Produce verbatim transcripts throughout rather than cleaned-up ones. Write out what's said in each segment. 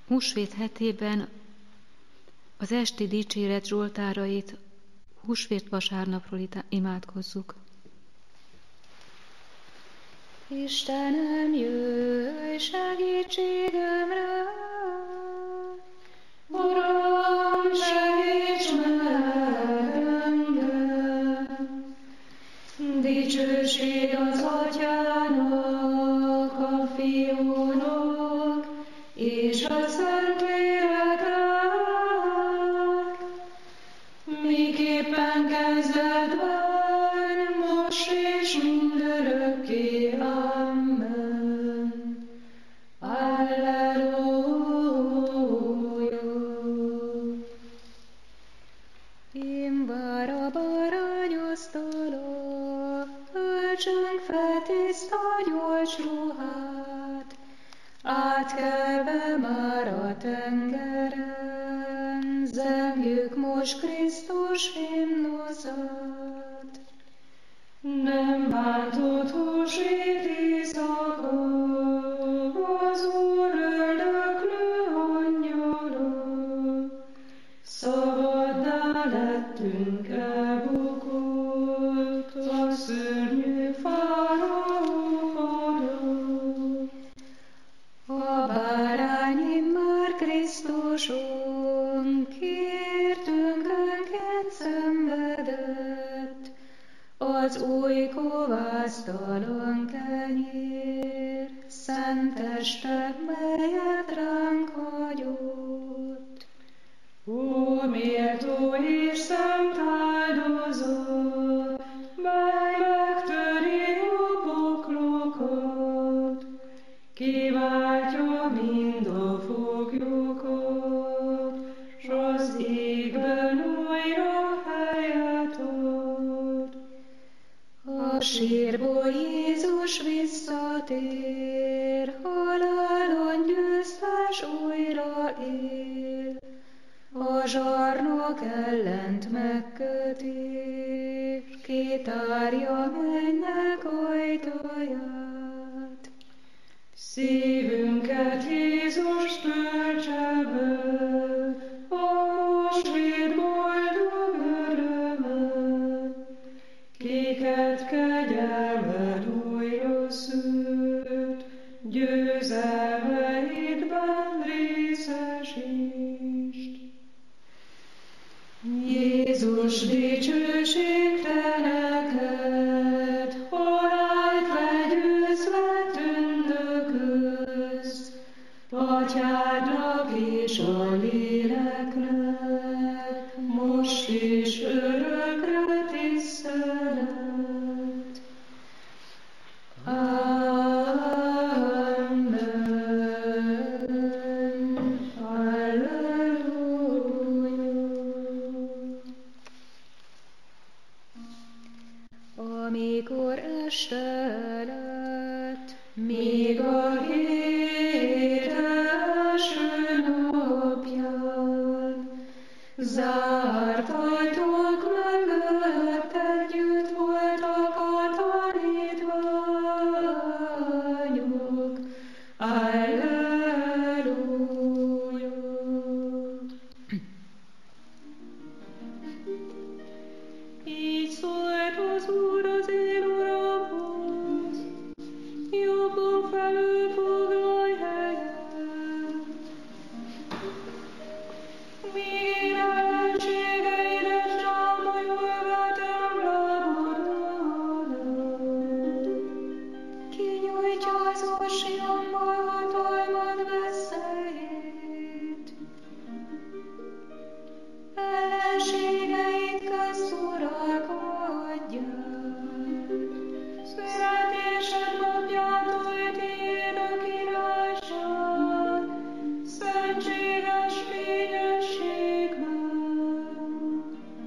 húsvét hetében az esti dicséret zsoltárait húsvét vasárnapról imádkozzuk. Istenem, jöjj segítségemre! Uram, segíts meg engem! Dicsőség az Atyának, a Fiúnak és a Szentléleknek, miképpen kezdetben, most és mindörökké. Amen. Alleluja. Én bár a bárányasztalon, öltsünk fel tiszta gyors ruhát, átkelve már a tengeren, zengjük most Krisztus himnuszát. Nem bántott húsvét éjszaka, az Úr öldöklő angyala, szabaddá lettünk, elbukott a szörnyű fáraó hada. A bárány immár Krisztuson, kiértünk önként szenvedett, az új kovásztalan kenyér, szent teste, melyet ránk hagyott. Ó, méltó és szent áldozat, mely megtöri a poklokat, kiváltja mind a foglyokat, s az égben újra helyet ad. A sírból Jézus visszatér, halálon győztes újra él. A zsarnok ellent megköti, kitárja mennyek ajtaját. Szívünket Jézus töltse be, a húsvét boldog örömmel, kiket kegyelmed újra szült, győzelmeidben részesítsd. Jézus, dicsőség te neked, halált legyőzve tündököz, Atyádnak és a Léleknek, most és örökre tisztelet. Amen. Alleluja. Amikor este lett, még a hét első napján, zárt ajtók mögött együtt voltak a tanítványok. Alleluja. Így szólt az Úr az én Uramhoz, jobbon felül foglalj helyet. Míg én ellenségeidet zsámolyolgatom lábad alatt, kinyújtja az orsiammal hatalmad veszélyét. Ellenségeid közt uralkodjál, születésed napjától tiéd a királyság, szentséges fényességben.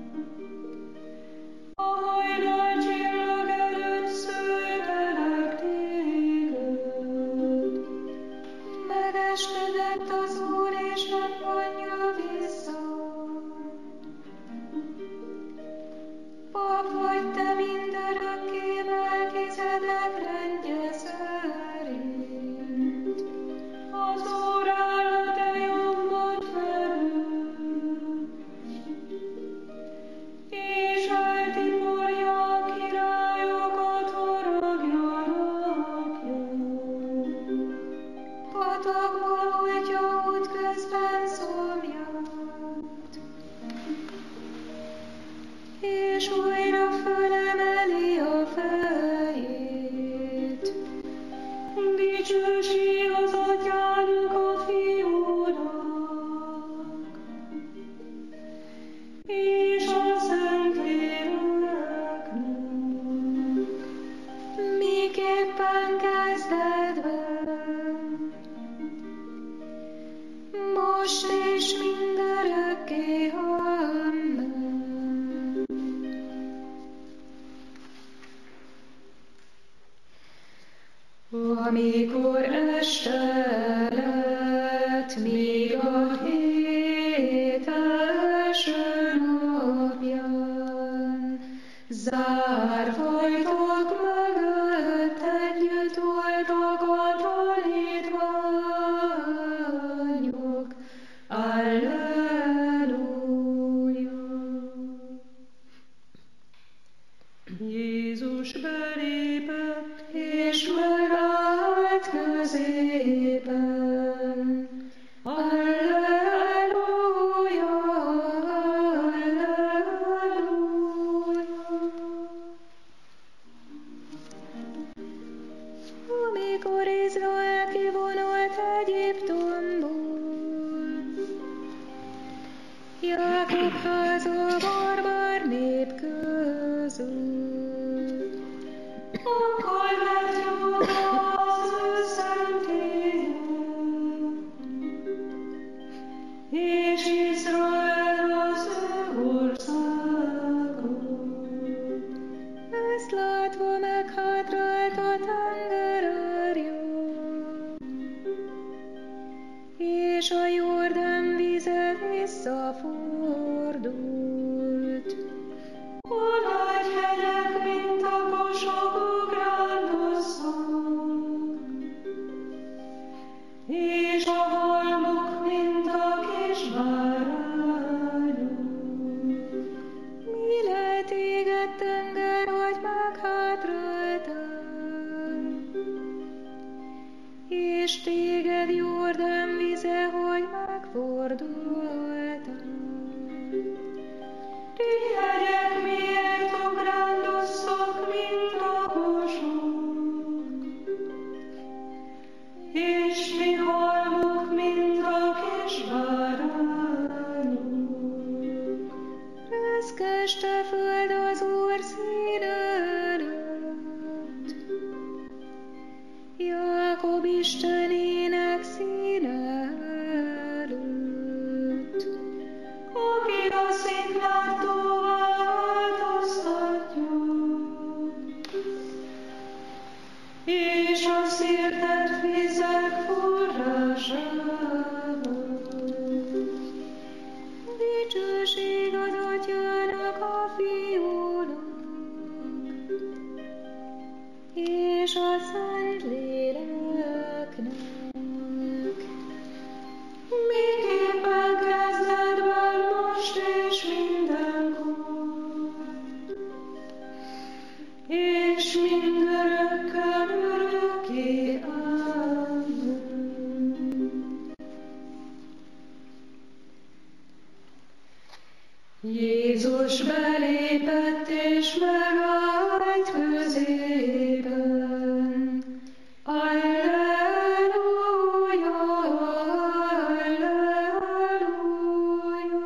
A hajnal csillag előtt szőltelek téged, megesküdött az Úr és nem vonja vissza. Pap vagy te mindörökké Melchizedek rendje szerint, az Úr állatai kezdetben, most és mindörökké. Amen. Amikor este lett, még a hét első napján, zárt ajtók mögött együtt voltak a tanítványok. Alleluja! Jézus belépett, és megállt középen. Alleluja! Alleluja! Amikor Izrael kivonult Egyiptomból, Jákob háza barbár nép közül, akkor lett Júda az ő szentélye, és Izrael az ő országa. Ezt látva meghátrált a tengerárja, és a Jordán vize visszafordult. A nagy hegyek, mint a kosok ugrándozzak, és a halmok, mint a kis bárányok. Mire téged, tenger, hogy meghátráltál, és téged, Jordán vize, hogy megfordultál. Ti hegyek, miért ugrándozzak, mint a kosok, és ti halmok, mint a kis bárányok. Reszkeste föld az Úr színe előtt, Jákob Istenének színe előtt, aki a sziklát változtatja, és a szirtet vizek forrásával. Dicsőség az Atyának, a Fiúnak, és a Szentléleknek, miképpen kezdetben, most és mindenkor, és mindörökkön örökké. Amen. Jézus belépett, és megállt középen. Alleluja! Alleluja!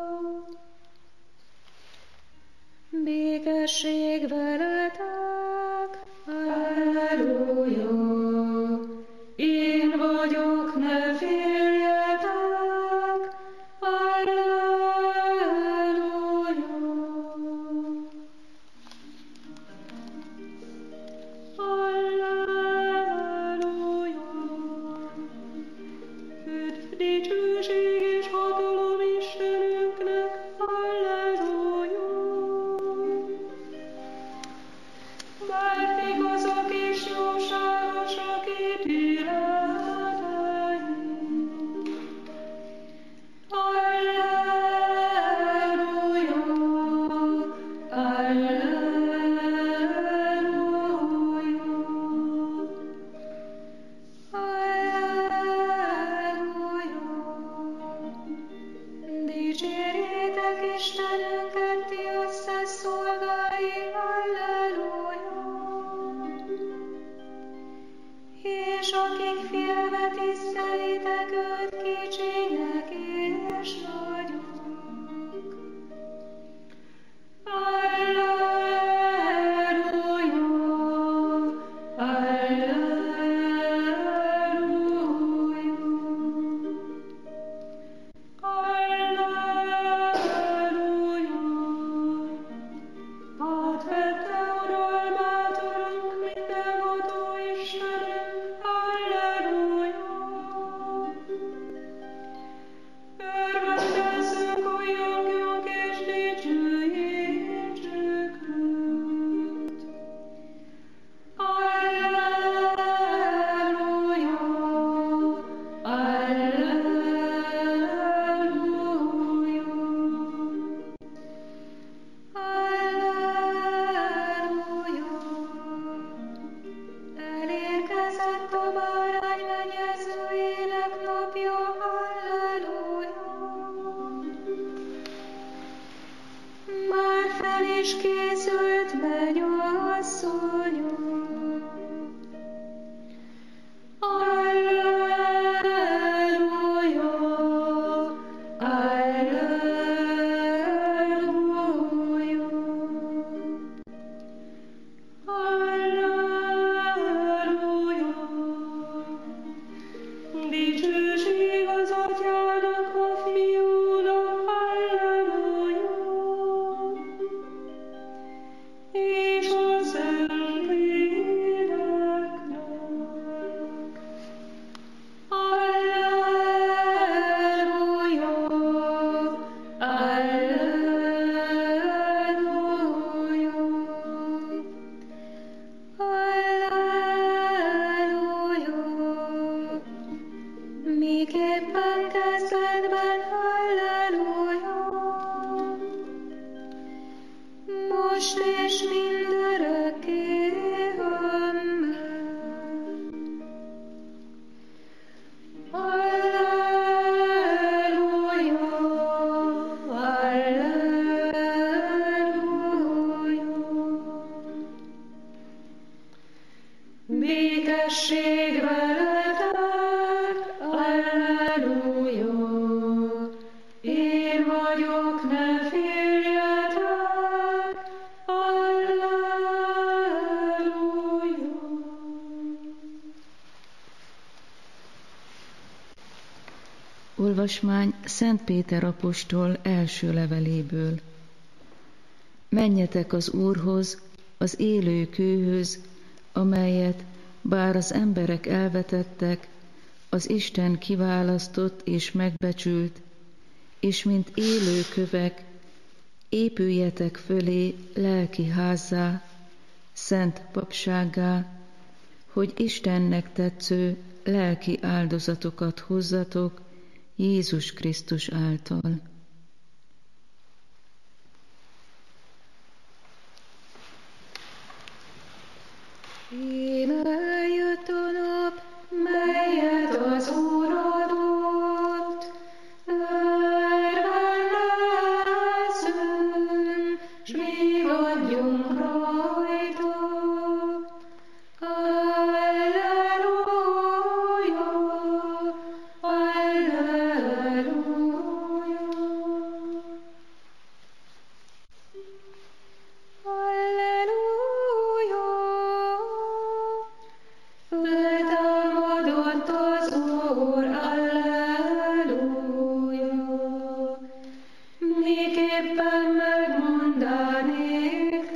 Békesség veletek! Alleluja! Én vagyok, ne féljetek! Alleluia, alleluia. Szent a bárány mennyezőjének napja, halleluja. Már fel is készült mennyasszonyom. Alleluja, alleluja, alleluja. Dicsőség az Atyának, a Fiúnak, alleluja, és a Szentléleknek. Alleluja, alleluja, alleluja. Miképpen kezdetben, halleluja, most és mindörökké, amen. Alleluja, alleluja. Békesség veletek, alleluja. Én vagyok, ne féljetek, alleluja. Olvasmány Szent Péter apostol első leveléből. Menjetek az Úrhoz, az élő kőhöz, amelyet, bár az emberek elvetettek, az Isten kiválasztott és megbecsült, és mint élő kövek, épüljetek fölé lelki házzá, szent papsággá, hogy Istennek tetsző lelki áldozatokat hozzatok Jézus Krisztus által. Íme eljött a nap, melyet az Úr adott, örven leszünk, s mi vagyunk rajta. Alleluja, alleluja. Alleluja, föltámadott az Úr, alleluja. Miképpen megmondanéktek,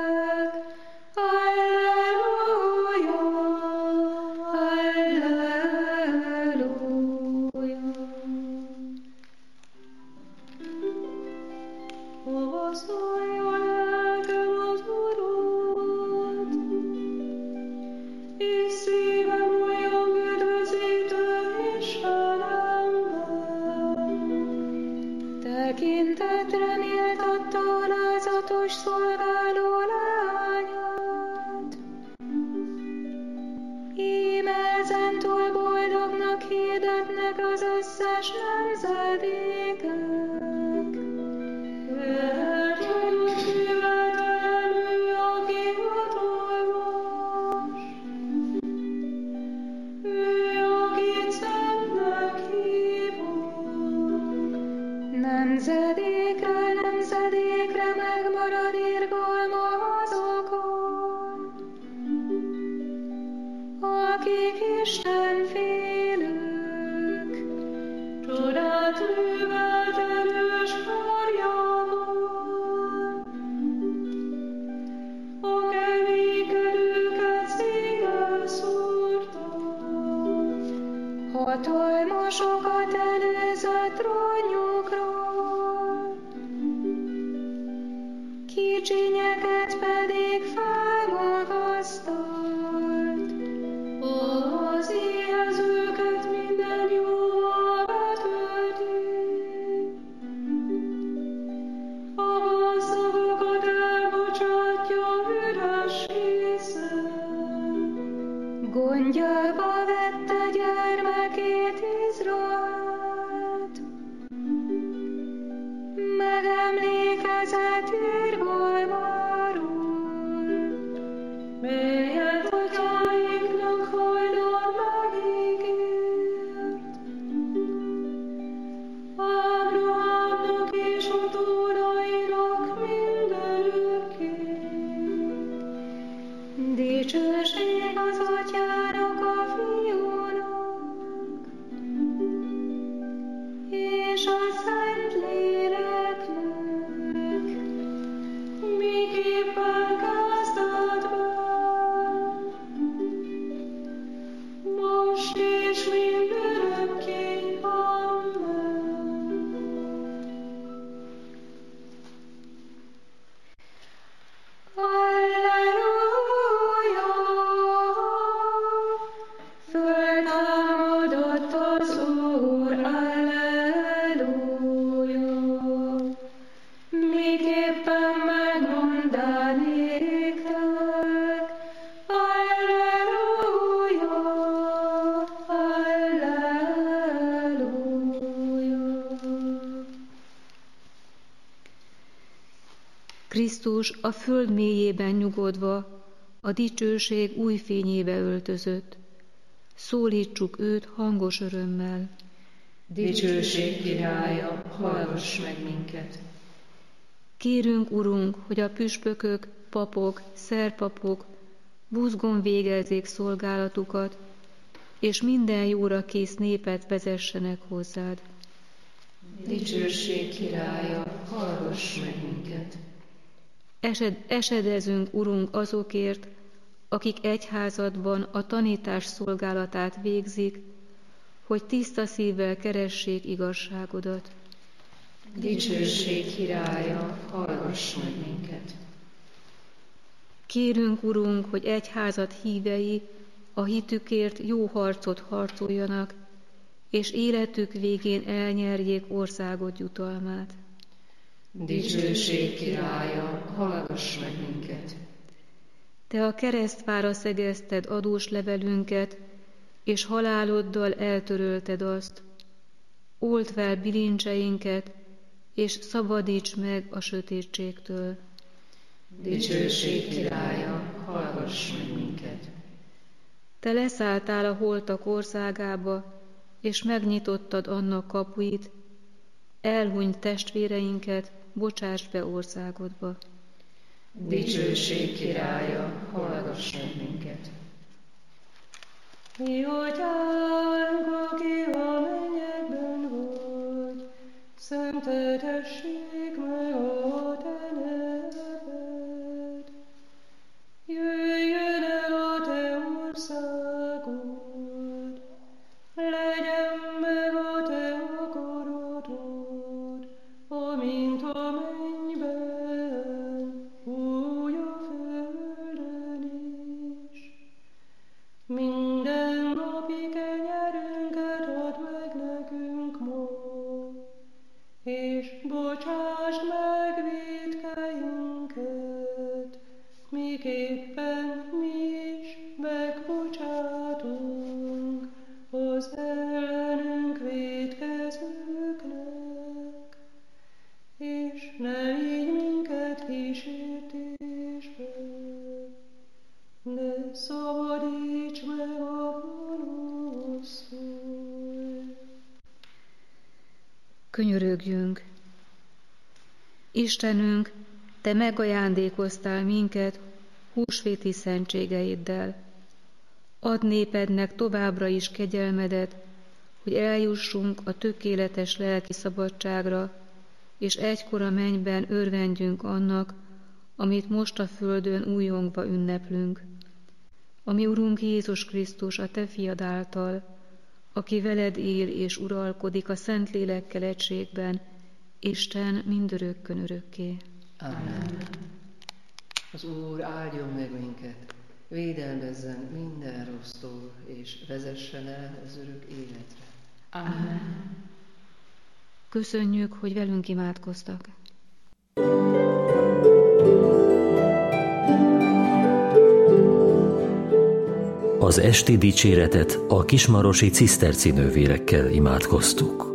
alleluja, alleluja. Hova szóljon lelkem az Urat, és szívem olyan üdvözítő Istenemben. Tekintetre méltatta alázatos szolgáló leányát. Íme ezentúl boldognak hirdetnek az összes nemzedékek. Elcsodott aki hatalmas, ő, akit szentnek hívnak. Nemzedékről nemzedékre megmarad irgalma azokon, akik Isten félők, csodát művelt erős karjával. A keménykedőket széggel szórta, hatalmasokat előzött trónjukról, kicsinyeket pedig felmagasztalt. Az éhezőket minden jóval betölti, a gazdagokat elbocsátja üres készen. Angyalba vette gyermekét Izraelt, megemlékezett irgalmáról, melyet atyáinknak hajdan megígért. Ábrahámnak és utódainak mindörökké. Dicsőség az Atyának, a Fiúnak, és a Szentléleknek, miképpen kezdetben, most és mindörökké. Amen. Halleluja! Föltámadott az Úr, halleluja! Miképpen megmondaná néktek, halleluja! Halleluja! Krisztus a föld mélyében nyugodva a dicsőség új fényébe öltözött. Szólítsuk őt hangos örömmel. Dicsőség királya, hallgass meg minket! Kérünk, Urunk, hogy a püspökök, papok, szerpapok buzgón végezzék szolgálatukat, és minden jóra kész népet vezessenek hozzád. Dicsőség királya, hallgass meg minket! Esed, esedezünk, Urunk, azokért, akik egyházadban a tanítás szolgálatát végzik, hogy tiszta szívvel keressék igazságodat. Dicsőség királya, hallgass meg minket! Kérünk, Urunk, hogy egyházad hívei a hitükért jó harcot harcoljanak, és életük végén elnyerjék országod jutalmát. Dicsőség királya, hallgass meg minket! Te a keresztfára szegezted adós levelünket, és haláloddal eltörölted azt. Old fel bilincseinket, és szabadíts meg a sötétségtől. Dicsőség királya, hallgass meg minket! Te leszálltál a holtak országába, és megnyitottad annak kapuit, elhunyt testvéreinket, bocsáss be országodba. Dicsőség királya, hallgass meg minket! Mi Atyánk, aki a mennyekben vagy, szenteltessék meg a te neved. Jöjjön el a te országod, legyen meg a te akaratod, amint a mennyben, úgy a földön is. Minden napi kenyerünket add meg nekünk ma, és bocsásd meg vétkeinket, miképpen mi is megbocsátunk az ellenünk vétkezőknek, és ne vigy minket kísértésbe, de szabadíts meg a gonosztól. Könyörögjünk! Istenünk, Te megajándékoztál minket húsvéti szentségeiddel. Add népednek továbbra is kegyelmedet, hogy eljussunk a tökéletes lelki szabadságra, és egykor a mennyben örvendjünk annak, amit most a földön újongva ünneplünk. Ami Urunk Jézus Krisztus, a Te fiad által, aki veled él és uralkodik a Szentlélekkel egységben, Isten mindörökkön örökké. Amen. Az Úr áldjon meg minket, védelmezzen minden rossztól, és vezessen el az örök életre. Amen. Köszönjük, hogy velünk imádkoztak. A Az esti dicséretet a kismarosi ciszterci nővérekkel imádkoztuk.